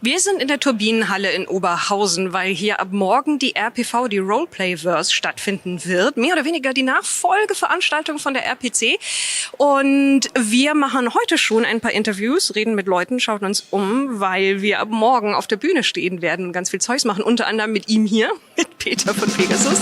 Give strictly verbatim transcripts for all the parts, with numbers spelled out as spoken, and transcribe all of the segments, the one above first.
Wir sind in der Turbinenhalle in Oberhausen, weil hier ab morgen die R P V, die Roleplayverse, stattfinden wird. Mehr oder weniger die Nachfolgeveranstaltung von der R P C. Und wir machen heute schon ein paar Interviews, reden mit Leuten, schauen uns um, weil wir ab morgen auf der Bühne stehen werden und ganz viel Zeugs machen. Unter anderem mit ihm hier, mit Peter von Pegasus.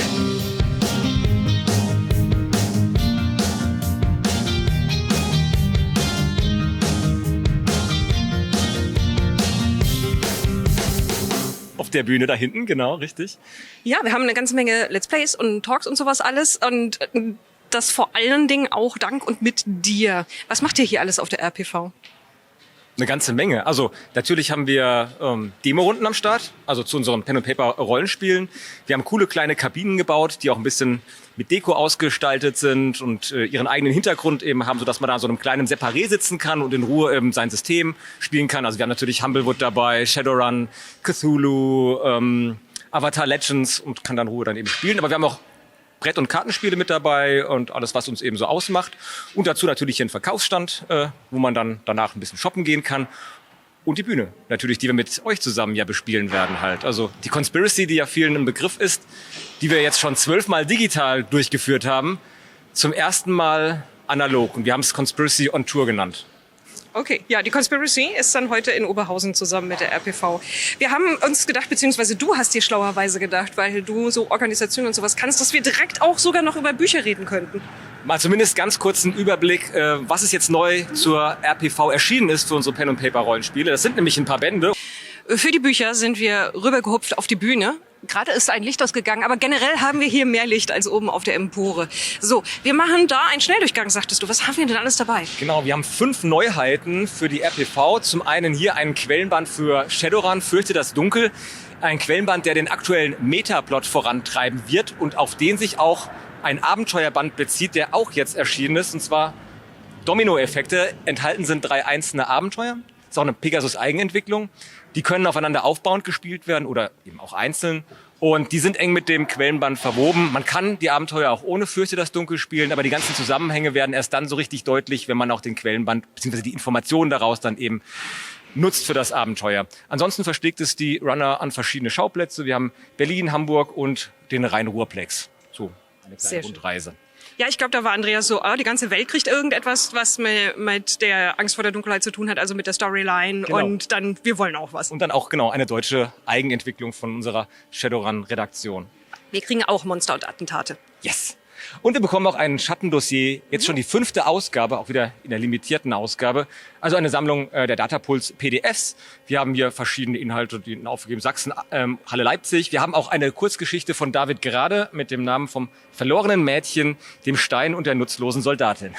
Auf der Bühne da hinten, genau, richtig. Ja, wir haben eine ganze Menge Let's Plays und Talks und sowas alles und das vor allen Dingen auch dank und mit dir. Was macht ihr hier alles auf der R P V? Eine ganze Menge. Also natürlich haben wir ähm, Demo-Runden am Start, also zu unseren Pen-and-Paper-Rollenspielen. Wir haben coole kleine Kabinen gebaut, die auch ein bisschen mit Deko ausgestaltet sind und äh, ihren eigenen Hintergrund eben haben, sodass man da so einem kleinen Separé sitzen kann und in Ruhe eben sein System spielen kann. Also wir haben natürlich Humblewood dabei, Shadowrun, Cthulhu, ähm, Avatar Legends und kann dann in Ruhe dann eben spielen. Aber wir haben auch Brett- und Kartenspiele mit dabei und alles, was uns eben so ausmacht. Und dazu natürlich hier einen Verkaufsstand, äh, wo man dann danach ein bisschen shoppen gehen kann. Und die Bühne, natürlich, die wir mit euch zusammen ja bespielen werden halt. Also die Conspiracy, die ja vielen ein Begriff ist, die wir jetzt schon zwölfmal digital durchgeführt haben, zum ersten Mal analog. Und wir haben es Conspiracy on Tour genannt. Okay, ja, die Conspiracy ist dann heute in Oberhausen zusammen mit der R P V. Wir haben uns gedacht, beziehungsweise du hast dir schlauerweise gedacht, weil du so Organisation und sowas kannst, dass wir direkt auch sogar noch über Bücher reden könnten. Mal zumindest ganz kurz einen Überblick, äh, was ist jetzt neu zur R P V erschienen ist für unsere Pen-and-Paper-Rollenspiele. Das sind nämlich ein paar Bände. Für die Bücher sind wir rübergehupft auf die Bühne. Gerade ist ein Licht ausgegangen, aber generell haben wir hier mehr Licht als oben auf der Empore. So, wir machen da einen Schnelldurchgang, sagtest du. Was haben wir denn alles dabei? Genau, wir haben fünf Neuheiten für die R P V. Zum einen hier einen Quellenband für Shadowrun, Fürchte das Dunkel. Ein Quellenband, der den aktuellen Metaplot vorantreiben wird und auf den sich auch ein Abenteuerband bezieht, der auch jetzt erschienen ist. Und zwar Domino-Effekte. Enthalten sind drei einzelne Abenteuer. Das ist auch eine Pegasus-Eigenentwicklung. Die können aufeinander aufbauend gespielt werden oder eben auch einzeln. Und die sind eng mit dem Quellenband verwoben. Man kann die Abenteuer auch ohne Fürchte das Dunkel spielen, aber die ganzen Zusammenhänge werden erst dann so richtig deutlich, wenn man auch den Quellenband bzw. die Informationen daraus dann eben nutzt für das Abenteuer. Ansonsten versteckt es die Runner an verschiedene Schauplätze. Wir haben Berlin, Hamburg und den Rhein-Ruhr-Plex. So, eine kleine Rundreise. Ja, ich glaube, da war Andreas so, ah, die ganze Welt kriegt irgendetwas, was mit der Angst vor der Dunkelheit zu tun hat, also mit der Storyline. Genau. Und dann, wir wollen auch was. Und dann auch, genau, eine deutsche Eigenentwicklung von unserer Shadowrun-Redaktion. Wir kriegen auch Monster und Attentate. Yes! Und wir bekommen auch ein Schattendossier, jetzt schon die fünfte Ausgabe, auch wieder in der limitierten Ausgabe. Also eine Sammlung äh, der Datapuls P D Fs. Wir haben hier verschiedene Inhalte, die aufgegeben. Sachsen, ähm, Halle Leipzig. Wir haben auch eine Kurzgeschichte von David Gerade mit dem Namen vom verlorenen Mädchen, dem Stein und der nutzlosen Soldatin.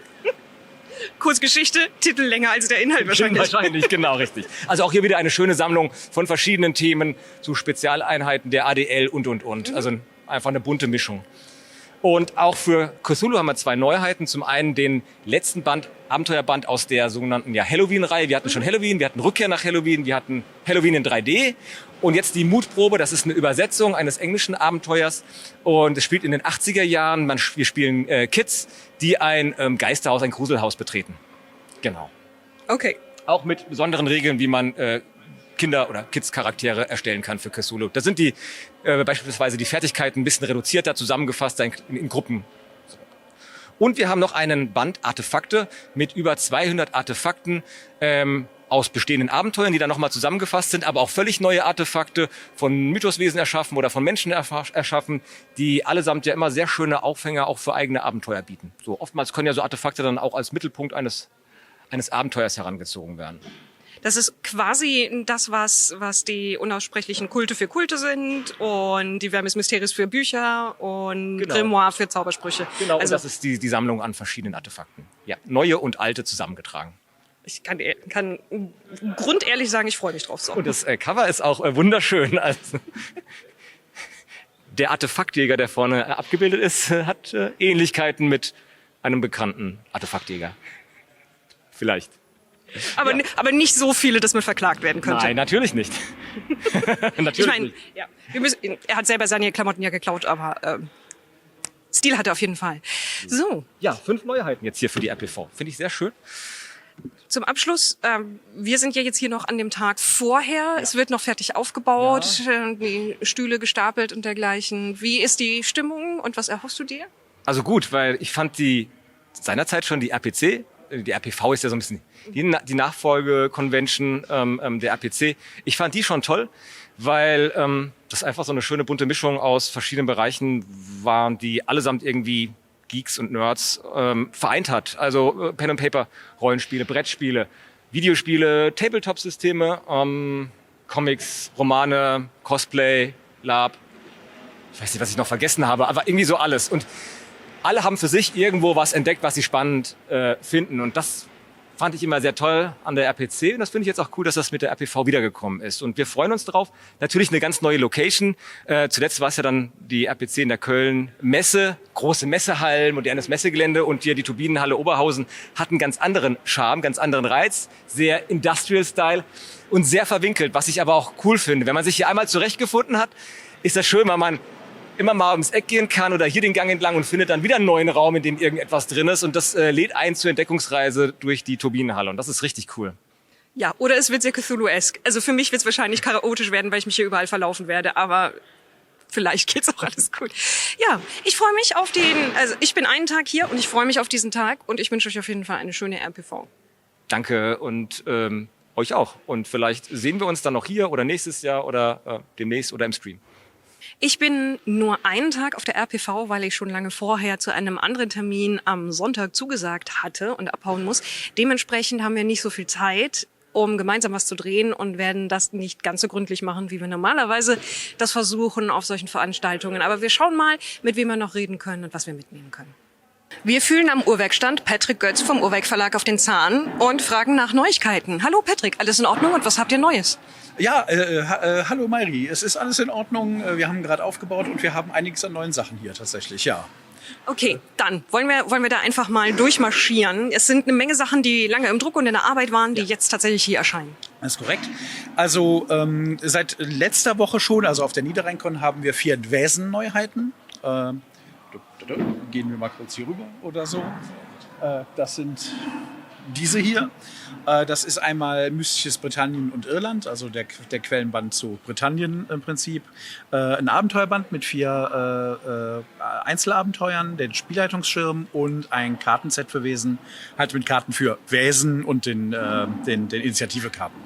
Kurzgeschichte, Titel länger als der Inhalt wahrscheinlich. Wahrscheinlich, genau, richtig. Also auch hier wieder eine schöne Sammlung von verschiedenen Themen zu Spezialeinheiten der A D L und, und, und. Mhm. Also einfach eine bunte Mischung. Und auch für Cthulhu haben wir zwei Neuheiten. Zum einen den letzten Band, Abenteuerband aus der sogenannten ja, Halloween-Reihe. Wir hatten schon Halloween, wir hatten Rückkehr nach Halloween, wir hatten Halloween in drei D. Und jetzt die Mutprobe, das ist eine Übersetzung eines englischen Abenteuers. Und es spielt in den achtziger Jahren. Man, wir spielen äh, Kids, die ein ähm, Geisterhaus, ein Gruselhaus betreten. Genau. Okay. Auch mit besonderen Regeln, wie man äh, Kinder- oder Kids-Charaktere erstellen kann für Cthulhu. Da sind die äh, beispielsweise die Fertigkeiten ein bisschen reduzierter zusammengefasst in, in Gruppen. Und wir haben noch einen Band Artefakte mit über zweihundert Artefakten ähm, aus bestehenden Abenteuern, die dann nochmal zusammengefasst sind, aber auch völlig neue Artefakte von Mythoswesen erschaffen oder von Menschen erschaffen, die allesamt ja immer sehr schöne Aufhänger auch für eigene Abenteuer bieten. So oftmals können ja so Artefakte dann auch als Mittelpunkt eines eines Abenteuers herangezogen werden. Das ist quasi das, was, was die unaussprechlichen Kulte für Kulte sind und die Vermis Mysteriis für Bücher und genau. Grimoire für Zaubersprüche. Genau, also, und das ist die, die Sammlung an verschiedenen Artefakten. Ja, neue und alte zusammengetragen. Ich kann, kann grundehrlich sagen, ich freue mich drauf. So. Und das äh, Cover ist auch äh, wunderschön. Also, der Artefaktjäger, der vorne äh, abgebildet ist, äh, hat äh, Ähnlichkeiten mit einem bekannten Artefaktjäger. Vielleicht. Aber, ja. aber nicht so viele, dass man verklagt werden könnte. Nein, natürlich nicht. natürlich ich meine, nicht. Ja, wir müssen, er hat selber seine Klamotten ja geklaut, aber ähm, Stil hat er auf jeden Fall. So. Ja, fünf Neuheiten jetzt hier für die R P V. Finde ich sehr schön. Zum Abschluss, ähm, wir sind ja jetzt hier noch an dem Tag vorher. Ja. Es wird noch fertig aufgebaut, ja. äh, die Stühle gestapelt und dergleichen. Wie ist die Stimmung und was erhoffst du dir? Also gut, weil ich fand die seinerzeit schon die R P C, die R P V ist ja so ein bisschen die, die Nachfolge-Convention ähm, der R P C. Ich fand die schon toll, weil ähm, das einfach so eine schöne bunte Mischung aus verschiedenen Bereichen waren, die allesamt irgendwie Geeks und Nerds ähm, vereint hat. Also äh, Pen and Paper, Rollenspiele, Brettspiele, Videospiele, Tabletop-Systeme, ähm, Comics, Romane, Cosplay, Lab. Ich weiß nicht, was ich noch vergessen habe, aber irgendwie so alles. Und alle haben für sich irgendwo was entdeckt, was sie spannend äh, finden. Und das fand ich immer sehr toll an der R P C. Und das finde ich jetzt auch cool, dass das mit der R P V wiedergekommen ist. Und wir freuen uns drauf. Natürlich eine ganz neue Location. Äh, zuletzt war es ja dann die R P C in der Köln Messe. Große Messehallen, modernes Messegelände. Und hier die Turbinenhalle Oberhausen hat einen ganz anderen Charme, ganz anderen Reiz. Sehr Industrial-Style und sehr verwinkelt, was ich aber auch cool finde. Wenn man sich hier einmal zurechtgefunden hat, ist das schön, weil man immer mal ums Eck gehen kann oder hier den Gang entlang und findet dann wieder einen neuen Raum, in dem irgendetwas drin ist. Und das äh, lädt ein zur Entdeckungsreise durch die Turbinenhalle. Und das ist richtig cool. Ja, oder es wird sehr Cthulhu-esque. Also für mich wird es wahrscheinlich chaotisch werden, weil ich mich hier überall verlaufen werde. Aber vielleicht geht's auch alles gut. Ja, ich freue mich auf den, also ich bin einen Tag hier und ich freue mich auf diesen Tag. Und ich wünsche euch auf jeden Fall eine schöne R P V. Danke und ähm, euch auch. Und vielleicht sehen wir uns dann noch hier oder nächstes Jahr oder äh, demnächst oder im Stream. Ich bin nur einen Tag auf der R P V, weil ich schon lange vorher zu einem anderen Termin am Sonntag zugesagt hatte und abhauen muss. Dementsprechend haben wir nicht so viel Zeit, um gemeinsam was zu drehen und werden das nicht ganz so gründlich machen, wie wir normalerweise das versuchen auf solchen Veranstaltungen. Aber wir schauen mal, mit wem wir noch reden können und was wir mitnehmen können. Wir fühlen am Uhrwerkstand Patrick Götz vom Uhrwerk Verlag auf den Zahn und fragen nach Neuigkeiten. Hallo Patrick, alles in Ordnung und was habt ihr Neues? Ja, äh, äh, hallo Mayri, es ist alles in Ordnung. Wir haben gerade aufgebaut und wir haben einiges an neuen Sachen hier tatsächlich, ja. Okay, dann wollen wir, wollen wir da einfach mal durchmarschieren. Es sind eine Menge Sachen, die lange im Druck und in der Arbeit waren, die ja. jetzt tatsächlich hier erscheinen. Das ist korrekt. Also ähm, seit letzter Woche schon, also auf der Niederrheinkon, haben wir vier Dväsen-Neuheiten. Ähm, gehen wir mal kurz hier rüber oder so. Äh, das sind diese hier. Äh, das ist einmal Mystisches Britannien und Irland, also der, der Quellenband zu Britannien im Prinzip. Äh, ein Abenteuerband mit vier äh, äh, Einzelabenteuern, den Spielleitungsschirm und ein Kartenset für Wesen, halt mit Karten für Wesen und den, äh, den, den Initiative-Karten.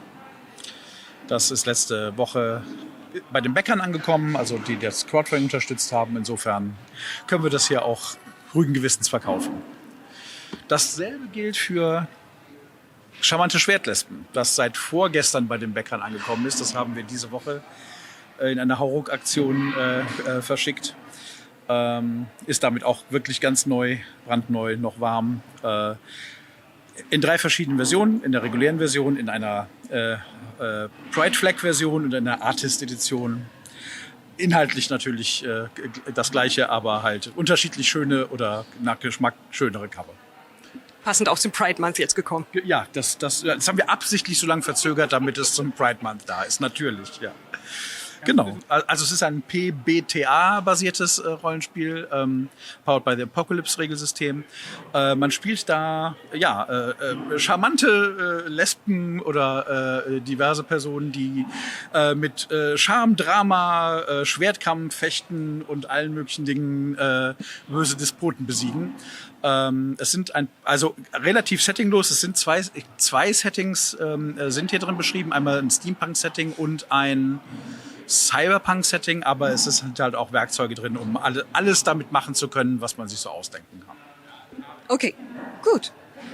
Das ist letzte Woche bei den Bäckern angekommen, also die das Crowdfunding unterstützt haben. Insofern können wir das hier auch ruhigen Gewissens verkaufen. Dasselbe gilt für Charmante Schwertlespen, das seit vorgestern bei den Bäckern angekommen ist. Das haben wir diese Woche in einer Hauruck-Aktion äh, äh, verschickt. Ähm, ist damit auch wirklich ganz neu, brandneu, noch warm. Äh, in drei verschiedenen Versionen, in der regulären Version, in einer äh, äh, Pride Flag Version und in einer Artist Edition. Inhaltlich natürlich äh, das gleiche, aber halt unterschiedlich schöne oder nach Geschmack schönere Cover. Passend auch zum Pride Month jetzt gekommen. Ja, das, das, das haben wir absichtlich so lange verzögert, damit es zum Pride Month da ist, natürlich, ja. Genau, also es ist ein P B T A-basiertes äh, Rollenspiel, ähm, powered by the Apocalypse-Regelsystem. Äh, man spielt da ja äh, äh, charmante äh, Lesben oder äh, diverse Personen, die äh, mit äh, Charme, Drama, äh, Schwertkampf, Fechten und allen möglichen Dingen äh, böse Despoten besiegen. Ähm, es sind ein, also relativ settinglos. Es sind zwei, zwei Settings ähm, sind hier drin beschrieben. Einmal ein Steampunk-Setting und ein Cyberpunk-Setting, aber es ist halt auch Werkzeuge drin, um alle, alles damit machen zu können, was man sich so ausdenken kann. Okay, gut.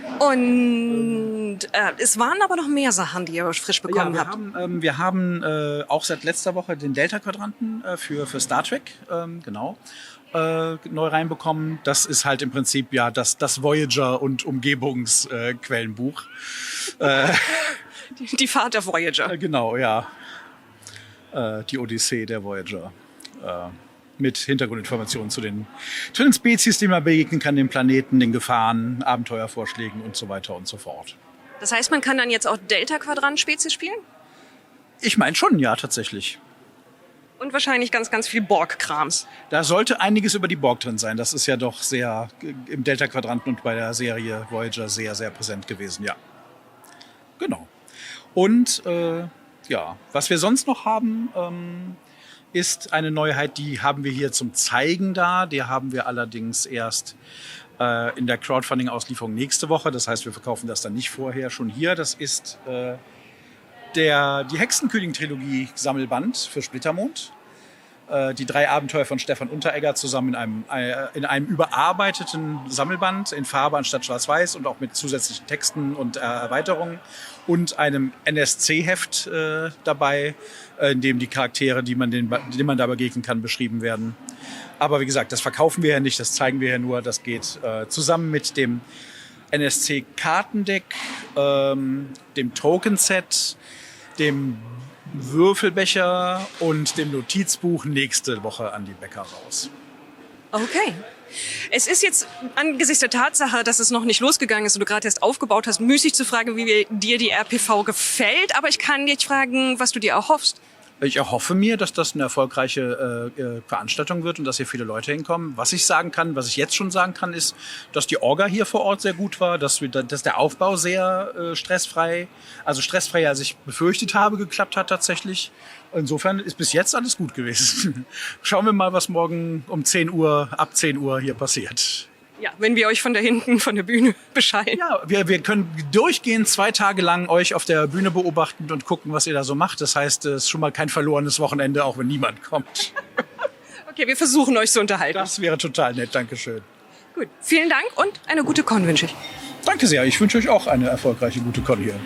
Und äh, es waren aber noch mehr Sachen, die ihr frisch bekommen ja, wir habt. Haben, ähm, wir haben äh, auch seit letzter Woche den Delta-Quadranten äh, für, für Star Trek, ähm, genau, äh, neu reinbekommen. Das ist halt im Prinzip ja das, das Voyager- und Umgebungsquellenbuch. Äh, die, die Fahrt der Voyager. Äh, genau, ja. Die Odyssee der Voyager. Äh, mit Hintergrundinformationen zu den, zu den Spezies, die man begegnen kann, den Planeten, den Gefahren, Abenteuervorschlägen und so weiter und so fort. Das heißt, man kann dann jetzt auch Delta-Quadrant-Spezies spielen? Ich meine schon, ja, tatsächlich. Und wahrscheinlich ganz, ganz viel Borg-Krams. Da sollte einiges über die Borg drin sein. Das ist ja doch sehr im Delta-Quadranten und bei der Serie Voyager sehr, sehr präsent gewesen, ja. Genau. Und äh, ja, was wir sonst noch haben, ähm, ist eine Neuheit, die haben wir hier zum Zeigen da. Die haben wir allerdings erst äh, in der Crowdfunding-Auslieferung nächste Woche. Das heißt, wir verkaufen das dann nicht vorher schon hier. Das ist äh, der, die Hexenkönigin-Trilogie-Sammelband für Splittermond. Äh, die drei Abenteuer von Stefan Unteregger zusammen in einem, äh, in einem überarbeiteten Sammelband in Farbe anstatt Schwarz-Weiß und auch mit zusätzlichen Texten und äh, Erweiterungen. Und einem N S C-Heft äh, dabei, äh, in dem die Charaktere, die man, den, denen man da begegnen kann, beschrieben werden. Aber wie gesagt, das verkaufen wir ja nicht, das zeigen wir ja nur. Das geht äh, zusammen mit dem N S C-Kartendeck, ähm, dem Token-Set, dem Würfelbecher und dem Notizbuch nächste Woche an die Bäcker raus. Okay. Es ist jetzt angesichts der Tatsache, dass es noch nicht losgegangen ist und du gerade erst aufgebaut hast, müßig zu fragen, wie dir die R P V gefällt. Aber ich kann dich fragen, was du dir erhoffst. Ich erhoffe mir, dass das eine erfolgreiche äh, Veranstaltung wird und dass hier viele Leute hinkommen. Was ich sagen kann, was ich jetzt schon sagen kann, ist, dass die Orga hier vor Ort sehr gut war, dass, wir, dass der Aufbau sehr äh, stressfrei, also stressfreier, als ich befürchtet habe, geklappt hat tatsächlich. Insofern ist bis jetzt alles gut gewesen. Schauen wir mal, was morgen um zehn Uhr, ab zehn Uhr hier passiert. Ja, wenn wir euch von da hinten, von der Bühne bescheiden. Ja, wir, wir können durchgehend zwei Tage lang euch auf der Bühne beobachten und gucken, was ihr da so macht. Das heißt, es ist schon mal kein verlorenes Wochenende, auch wenn niemand kommt. Okay, wir versuchen euch zu unterhalten. Das wäre total nett, Dankeschön. Gut, vielen Dank und eine gute Con wünsche ich. Danke sehr, ich wünsche euch auch eine erfolgreiche, gute Con hier.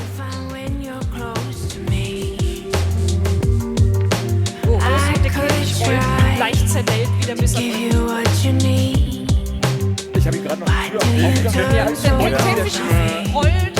Oh, aus mit der Kirche und leicht zerdellt wieder bis am Ende. Ich habe ihn gerade noch die Tür aufgemacht. Ja, der Käfig rollt.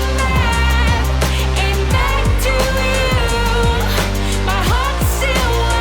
My heart still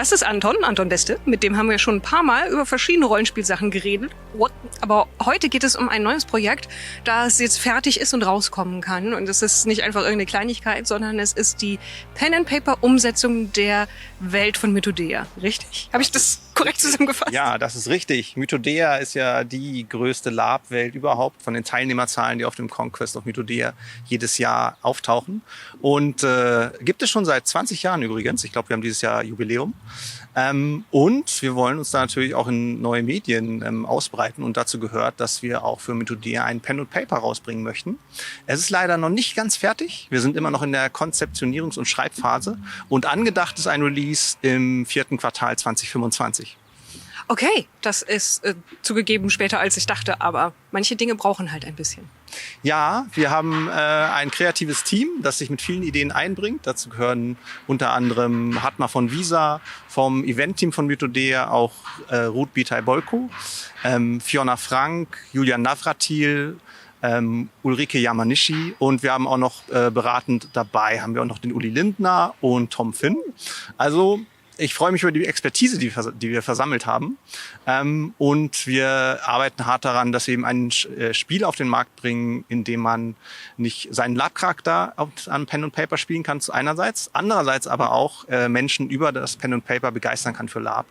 Das ist Anton, Anton Beste. Mit dem haben wir schon ein paar Mal über verschiedene Rollenspielsachen geredet. Aber heute geht es um ein neues Projekt, das jetzt fertig ist und rauskommen kann. Und es ist nicht einfach irgendeine Kleinigkeit, sondern es ist die Pen-and-Paper-Umsetzung der Welt von Mythodea. Richtig? Habe ich das korrekt zusammengefasst? Ja, das ist richtig. Mythodea ist ja die größte LARP-Welt überhaupt von den Teilnehmerzahlen, die auf dem Conquest of Mythodea jedes Jahr auftauchen. Und äh, gibt es schon seit zwanzig Jahren übrigens. Ich glaube, wir haben dieses Jahr Jubiläum. Ähm, und wir wollen uns da natürlich auch in neue Medien ähm, ausbreiten. Und dazu gehört, dass wir auch für Mythodea ein Pen und Paper rausbringen möchten. Es ist leider noch nicht ganz fertig. Wir sind immer noch in der Konzeptionierungs- und Schreibphase. Und angedacht ist ein Release im vierten Quartal zwanzig fünfundzwanzig. Okay, das ist äh, zugegeben später, als ich dachte. Aber manche Dinge brauchen halt ein bisschen. Ja, wir haben äh, ein kreatives Team, das sich mit vielen Ideen einbringt. Dazu gehören unter anderem Hartmar von Visa vom Eventteam von Mythodea, auch äh, Ruth Bitay-Bolko, ähm, Fiona Frank, Julian Navratil, ähm, Ulrike Yamanishi und wir haben auch noch äh, beratend dabei, haben wir auch noch den Uli Lindner und Tom Finn. Also ich freue mich über die Expertise, die, die wir versammelt haben. Ähm, und wir arbeiten hart daran, dass wir eben ein äh, Spiel auf den Markt bringen, in dem man nicht seinen Lab-Charakter an Pen und Paper spielen kann, einerseits. Andererseits aber auch äh, Menschen über das Pen und Paper begeistern kann für Lab.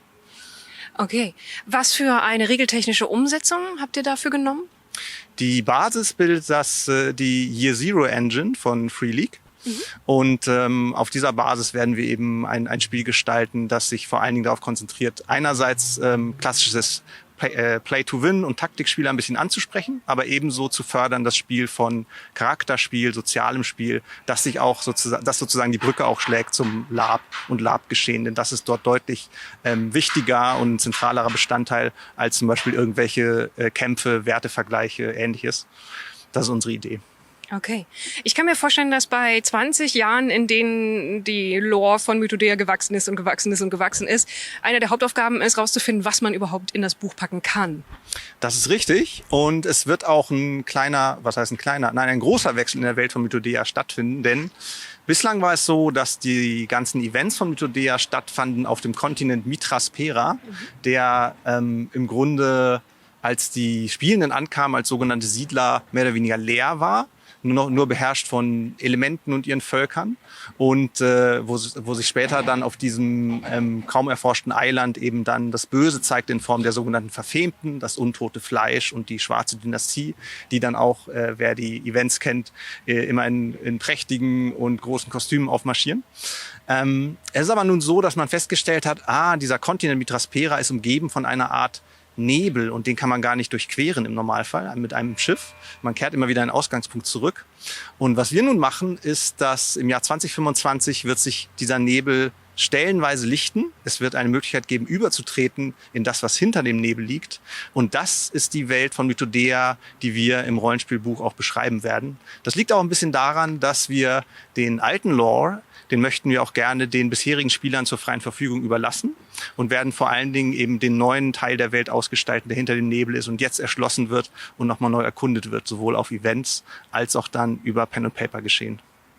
Okay. Was für eine regeltechnische Umsetzung habt ihr dafür genommen? Die Basis bildet das, äh, die Year Zero Engine von Free League. Mhm. Und ähm, auf dieser Basis werden wir eben ein, ein Spiel gestalten, das sich vor allen Dingen darauf konzentriert, einerseits ähm, klassisches Play, äh, Play-to-Win und Taktikspiel ein bisschen anzusprechen, aber ebenso zu fördern das Spiel von Charakterspiel, sozialem Spiel, das sich auch sozusagen, das sozusagen die Brücke auch schlägt zum Lab und Lab-Geschehen, denn das ist dort deutlich ähm, wichtiger und ein zentralerer Bestandteil als zum Beispiel irgendwelche äh, Kämpfe, Wertevergleiche, Ähnliches. Das ist unsere Idee. Okay. Ich kann mir vorstellen, dass bei zwanzig Jahren, in denen die Lore von Mythodea gewachsen ist und gewachsen ist und gewachsen ist, eine der Hauptaufgaben ist, rauszufinden, was man überhaupt in das Buch packen kann. Das ist richtig. Und es wird auch ein kleiner, was heißt ein kleiner, nein, ein großer Wechsel in der Welt von Mythodea stattfinden, denn bislang war es so, dass die ganzen Events von Mythodea stattfanden auf dem Kontinent Mithraspera, mhm. der ähm, im Grunde, als die Spielenden ankamen, als sogenannte Siedler mehr oder weniger leer war. Nur, noch, nur beherrscht von Elementen und ihren Völkern und äh, wo, wo sich später dann auf diesem ähm, kaum erforschten Eiland eben dann das Böse zeigt in Form der sogenannten Verfemten, das untote Fleisch und die schwarze Dynastie, die dann auch, äh, wer die Events kennt, äh, immer in, in prächtigen und großen Kostümen aufmarschieren. Ähm, es ist aber nun so, dass man festgestellt hat, ah, dieser Kontinent Mithraspera ist umgeben von einer Art Nebel und den kann man gar nicht durchqueren im Normalfall mit einem Schiff. Man kehrt immer wieder in den Ausgangspunkt zurück. Und was wir nun machen, ist, dass im Jahr zwanzig fünfundzwanzig wird sich dieser Nebel stellenweise lichten. Es wird eine Möglichkeit geben, überzutreten in das, was hinter dem Nebel liegt. Und das ist die Welt von Mythodea, die wir im Rollenspielbuch auch beschreiben werden. Das liegt auch ein bisschen daran, dass wir den alten Lore, den möchten wir auch gerne den bisherigen Spielern zur freien Verfügung überlassen und werden vor allen Dingen eben den neuen Teil der Welt ausgestalten, der hinter dem Nebel ist und jetzt erschlossen wird und nochmal neu erkundet wird, sowohl auf Events als auch dann über Pen und Paper geschehen.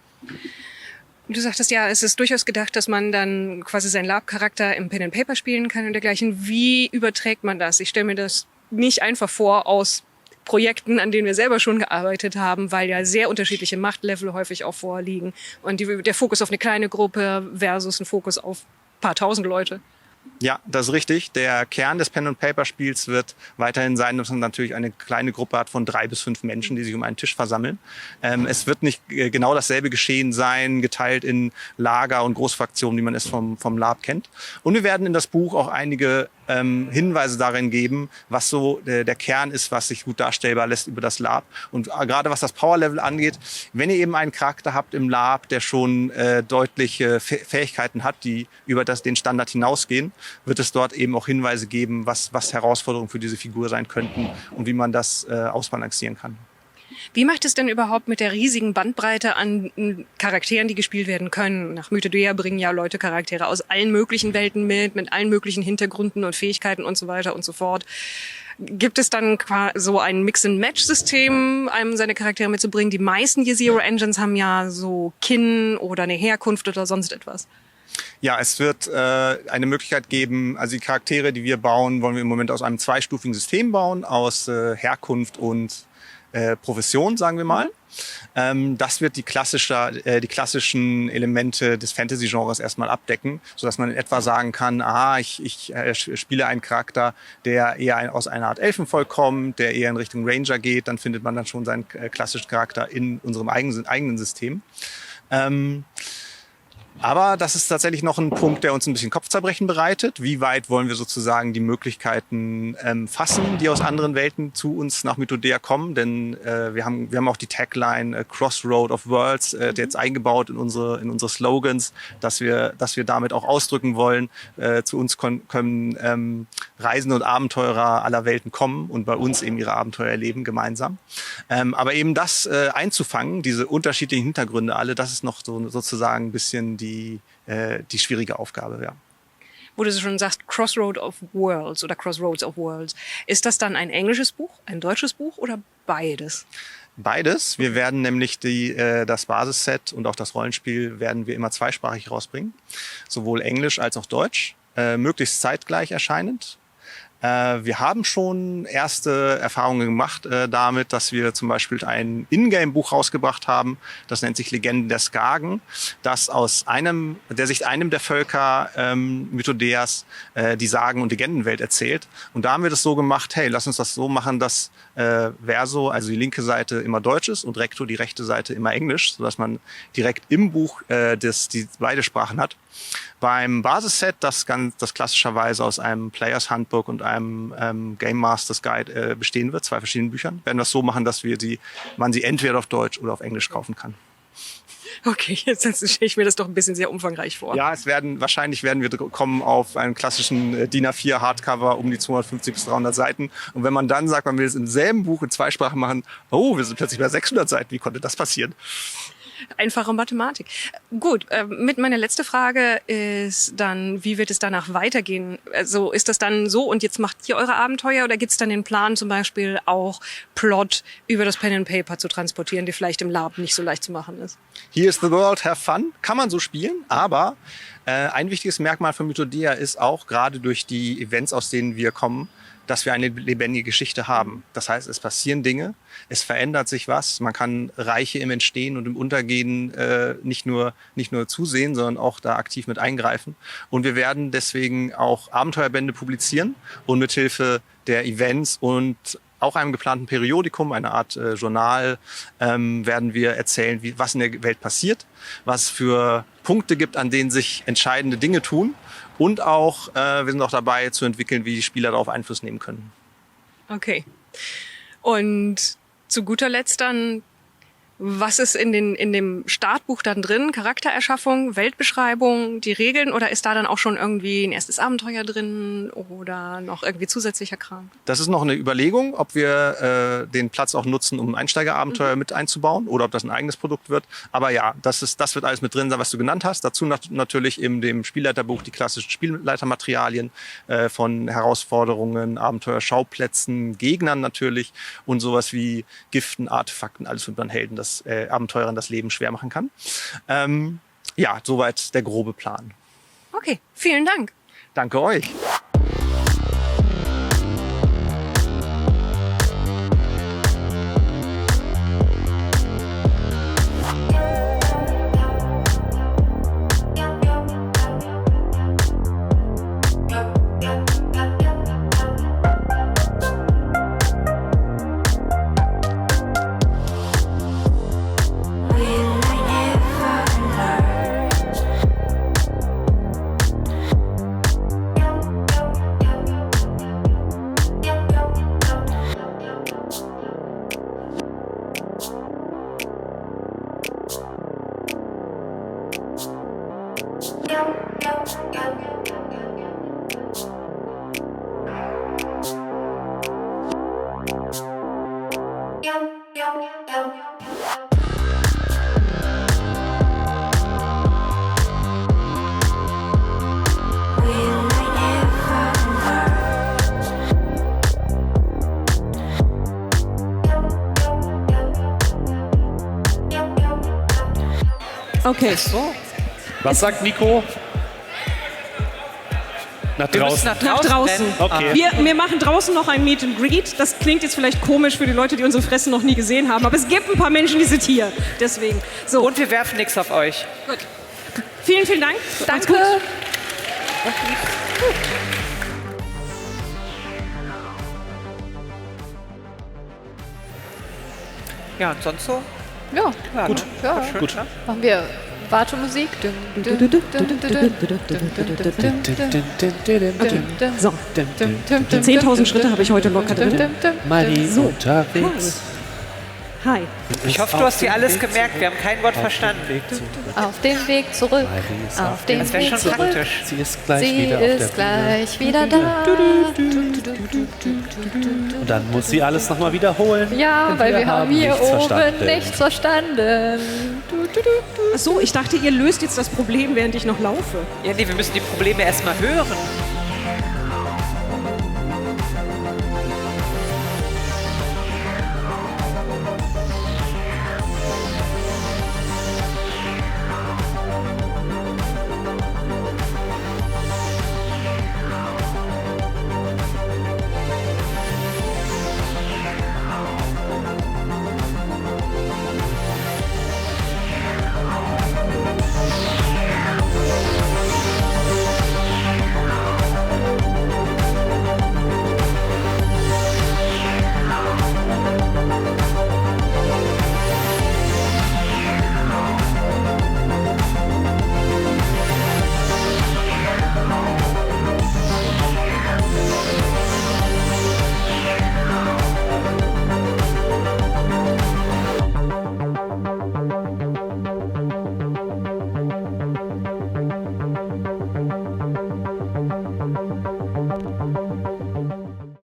Du sagtest ja, es ist durchaus gedacht, dass man dann quasi seinen Lab-Charakter im Pen and Paper spielen kann und dergleichen. Wie überträgt man das? Ich stelle mir das nicht einfach vor aus Projekten, an denen wir selber schon gearbeitet haben, weil ja sehr unterschiedliche Machtlevel häufig auch vorliegen. Und die, der Fokus auf eine kleine Gruppe versus ein Fokus auf ein paar tausend Leute. Ja, das ist richtig. Der Kern des Pen-and-Paper-Spiels wird weiterhin sein, dass man natürlich eine kleine Gruppe hat von drei bis fünf Menschen, die sich um einen Tisch versammeln. Ähm, es wird nicht äh, genau dasselbe Geschehen sein, geteilt in Lager und Großfraktionen, wie man es vom, vom Lab kennt. Und wir werden in das Buch auch einige ähm, Hinweise darin geben, was so äh, der Kern ist, was sich gut darstellbar lässt über das Lab. Und äh, gerade was das Power-Level angeht, wenn ihr eben einen Charakter habt im Lab, der schon äh, deutliche Fähigkeiten hat, die über das, den Standard hinausgehen, wird es dort eben auch Hinweise geben, was, was Herausforderungen für diese Figur sein könnten und wie man das äh, ausbalancieren kann. Wie macht es denn überhaupt mit der riesigen Bandbreite an Charakteren, die gespielt werden können? Nach Mythodea bringen ja Leute Charaktere aus allen möglichen Welten mit, mit allen möglichen Hintergründen und Fähigkeiten und so weiter und so fort. Gibt es dann so ein Mix-and-Match-System, einem seine Charaktere mitzubringen? Die meisten Year Zero Engines haben ja so Kin oder eine Herkunft oder sonst etwas. Ja, es wird äh, eine Möglichkeit geben, also die Charaktere, die wir bauen, wollen wir im Moment aus einem zweistufigen System bauen, aus äh, Herkunft und äh, Profession, sagen wir mal. Ähm, das wird die, klassische, äh, die klassischen Elemente des Fantasy-Genres erstmal abdecken, sodass man in etwa sagen kann, aha, ich, ich äh, spiele einen Charakter, der eher ein, aus einer Art Elfenvolk kommt, der eher in Richtung Ranger geht, dann findet man dann schon seinen äh, klassischen Charakter in unserem eigenen, eigenen System. Ähm, Aber das ist tatsächlich noch ein Punkt, der uns ein bisschen Kopfzerbrechen bereitet. Wie weit wollen wir sozusagen die Möglichkeiten ähm, fassen, die aus anderen Welten zu uns nach Mythodea kommen? Denn äh, wir haben wir haben auch die Tagline äh, Crossroad of Worlds äh, jetzt eingebaut in unsere in unsere Slogans, dass wir dass wir damit auch ausdrücken wollen, äh, zu uns können, können ähm, Reisende und Abenteurer aller Welten kommen und bei uns eben ihre Abenteuer erleben gemeinsam. Ähm, aber eben das äh, einzufangen, diese unterschiedlichen Hintergründe alle, das ist noch so sozusagen ein bisschen die Die, äh, die schwierige Aufgabe, ja. Wo du schon sagst, Crossroad of Worlds oder Crossroads of Worlds. Ist das dann ein englisches Buch, ein deutsches Buch oder beides? Beides. Wir werden nämlich die, äh, das Basisset und auch das Rollenspiel werden wir immer zweisprachig rausbringen. Sowohl Englisch als auch Deutsch. Äh, möglichst zeitgleich erscheinend. Wir haben schon erste Erfahrungen gemacht äh, damit, dass wir zum Beispiel ein Ingame-Buch rausgebracht haben. Das nennt sich Legenden der Skagen, das aus einem, der Sicht einem der Völker ähm, Mythodeas äh, die Sagen- und Legendenwelt erzählt. Und da haben wir das so gemacht, hey, lass uns das so machen, dass äh, Verso, also die linke Seite, immer Deutsch ist und Recto, die rechte Seite, immer Englisch, sodass man direkt im Buch äh, das, die beide Sprachen hat. Beim Basisset, das ganz, das klassischerweise aus einem Players Handbook und einem ähm, Game Masters Guide äh, bestehen wird, zwei verschiedenen Büchern, werden wir es so machen, dass wir sie, man sie entweder auf Deutsch oder auf Englisch kaufen kann. Okay, jetzt stelle ich mir das doch ein bisschen sehr umfangreich vor. Ja, es werden wahrscheinlich werden wir kommen auf einen klassischen äh, D I N A vier Hardcover um die zweihundertfünfzig bis dreihundert Seiten. Und wenn man dann sagt, man will es im selben Buch in zwei Sprachen machen, oh, wir sind plötzlich bei sechshundert Seiten. Wie konnte das passieren? Einfache Mathematik. Gut, äh, mit meiner letzte Frage ist dann, wie wird es danach weitergehen? Also ist das dann so und jetzt macht ihr eure Abenteuer oder gibt es dann den Plan zum Beispiel auch Plot über das Pen and Paper zu transportieren, die vielleicht im Lab nicht so leicht zu machen ist? Here's the world, have fun. Kann man so spielen, aber äh, ein wichtiges Merkmal von Mythodea ist auch, gerade durch die Events, aus denen wir kommen, dass wir eine lebendige Geschichte haben. Das heißt, es passieren Dinge, es verändert sich was, man kann Reiche im Entstehen und im Untergehen äh, nicht nur nicht nur zusehen, sondern auch da aktiv mit eingreifen. Und wir werden deswegen auch Abenteuerbände publizieren und mithilfe der Events und auch einem geplanten Periodikum, eine Art äh, Journal, ähm, werden wir erzählen, wie, was in der Welt passiert, was für Punkte gibt, an denen sich entscheidende Dinge tun. Und auch, äh, wir sind auch dabei zu entwickeln, wie die Spieler darauf Einfluss nehmen können. Okay. Und zu guter Letzt dann, was ist in, den, in dem Startbuch dann drin? Charaktererschaffung, Weltbeschreibung, die Regeln oder ist da dann auch schon irgendwie ein erstes Abenteuer drin oder noch irgendwie zusätzlicher Kram? Das ist noch eine Überlegung, ob wir äh, den Platz auch nutzen, um Einsteigerabenteuer mhm. mit einzubauen oder ob das ein eigenes Produkt wird. Aber ja, das, ist, das wird alles mit drin sein, was du genannt hast. Dazu nat- natürlich in dem Spielleiterbuch die klassischen Spielleitermaterialien äh, von Herausforderungen, Abenteuerschauplätzen, Gegnern natürlich und sowas wie Giften, Artefakten, alles mit man Helden, das äh, Abenteurern das Leben schwer machen kann. Ähm, ja, soweit der grobe Plan. Okay, vielen Dank. Danke euch. Okay. Was sagt Nico? Nach Wir müssen draußen. nach Nach draußen. draußen. rennen. Okay. Wir, wir machen draußen noch ein Meet and Greet. Das klingt jetzt vielleicht komisch für die Leute, die unsere Fressen noch nie gesehen haben, aber es gibt ein paar Menschen, die sind hier. Deswegen. So, Und wir werfen nichts auf euch. gut. Vielen, vielen Dank. Macht's Danke. gut. Ja, und sonst so? Ja, Ja, gut. ne? Ja. Schön, Gut. ne? Machen wir Wartemusik. So, zehntausend Schritte habe ich heute locker drin. Mali So. unterwegs. Hi. Ich hoffe, du hast dir alles gemerkt. Wir haben kein Wort verstanden. Auf dem Weg zurück. Mali ist Auf dem Das wäre Weg schon zurück. praktisch. Sie ist gleich Sie wieder auf der ist Bühne. gleich wieder da. Und dann muss sie alles nochmal wiederholen. Ja, Denn weil wir haben hier nichts oben verstanden. nichts verstanden. Ach so, ich dachte, ihr löst jetzt das Problem, während ich noch laufe. Ja, nee, wir müssen die Probleme erstmal hören.